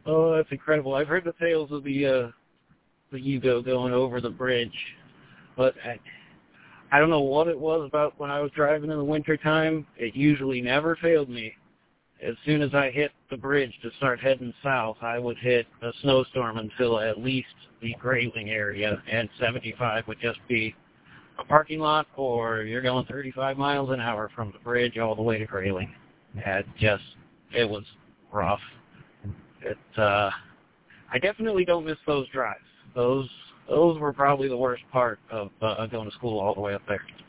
Oh, that's incredible. I've heard the tales of the Yugo going over the bridge, but I don't know what it was about when I was driving in the wintertime. It usually never failed me. As soon as I hit the bridge to start heading south, I would hit a snowstorm until at least the Grayling area, and 75 would just be a parking lot, or you're going 35 miles an hour from the bridge all the way to Grayling. It was rough. I definitely don't miss those drives. Those were probably the worst part of going to school all the way up there.